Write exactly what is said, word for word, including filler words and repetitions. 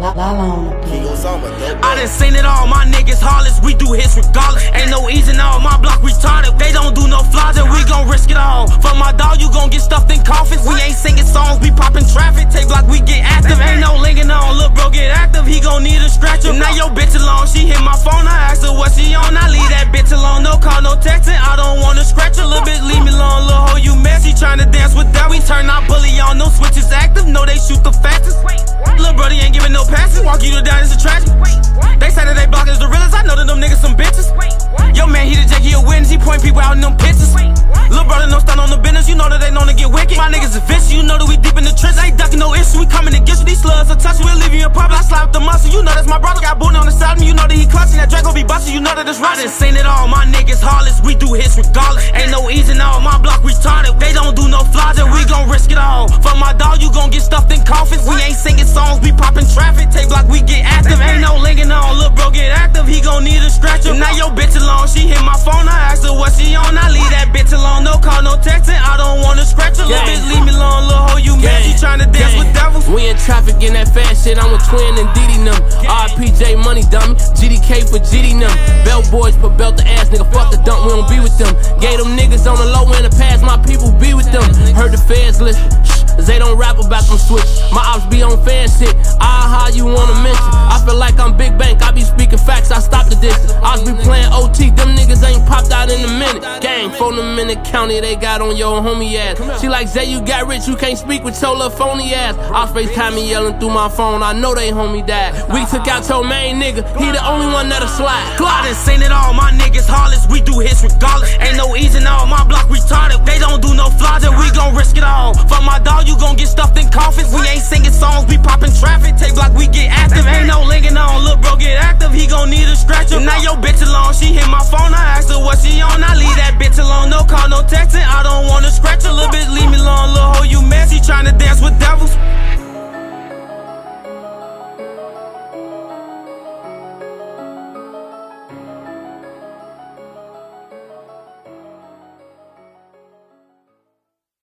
I done seen it all, my niggas heartless, we do hits regardless. Ain't no easing out, my block retarded, they don't do no flaws and we gon' risk it all. For my dog, you gon' get stuffed in coffins. We ain't singing songs, we poppin' traffic, take block, we get active. Ain't no linking on, look bro, get active, he gon' need a scratcher. Now your bitch alone, she hit my phone, I asked her what she on, I leave that bitch alone, no call, no texting, I don't wanna scratch her. Little bitch, leave me alone, little hoe, you mess, she tryna dance with that. We turn our bully on, no switches active, no they shoot the fastest. Little brother ain't giving no passes, walk you to down, it's a tragedy. They say that they block is the realest, I know that them niggas some bitches. Yo man, he the Jake, he a witness, he point people out in them pictures. Little brother no stand on the business, you know that they known to get wicked. My niggas is vicious, you know that we deep in the trench, ain't ducking no issue, we coming to get you. These slugs a touch, we'll leave you in public, I slap the muscle, you know that's my brother. Got booty on the side of me, you know that he clutching, that Draco be bustin', you know that it's Russian. I done seen it all, my niggas heartless, we do hits regardless. Ain't no easing out, my block retarded, they don't do no flaws and we gon' risk it all. For my dog, you gon' get stuffed in coffins. We ain't singing songs, we poppin' traffic, take block, we get active. Ain't no linking on, look bro, get active, he gon' need a stretcher. Now your bitch alone, she hit my phone, I asked her what she on, I leave that bitch alone, no call, no texting, I don't wanna scratch her. Little bitch, leave me alone, little hoe, you mad, she tryna dance with devils. We in traffic in that fast shit, I'm a twin and Diddy num. R P J money dummy, G D K for G D num. Belt boys put belt the ass, nigga, fuck the dump, we don't be with them. Gave them niggas on the low end of pass, my people be with them. Heard the feds listen, shh, they don't rap about them switch. My ops be on fan shit, ah how you wanna mention. I feel like I'm Big Bank, I be speaking facts, I stop the distance. I be playing O T, them niggas ain't popped out in a minute. Gang, phone them in the county, they got on your homie ass. She like, Zay, you got rich, you can't speak with your little phony ass. I FaceTime me yelling through my phone, I know they homie died. We took out your main nigga, he the only one that'll slide. I done seen it all, my niggas heartless, we do hits regardless. Ain't no easing out, my block retarded, they don't do no flaws and we gon' risk it all. For my dog, you gon' get stuffed in coffins. We ain't singing songs, we poppin' traffic, take block, we get active. Ain't no linking on, look bro, get active, he gon' need a scratcher. Now your bitch alone, she hit my phone, I asked her what she on, I leave that bitch alone, no call, no texting, I don't wanna scratch her. Little bitch, leave me alone, little hoe, you mess, she tryna dance with devils.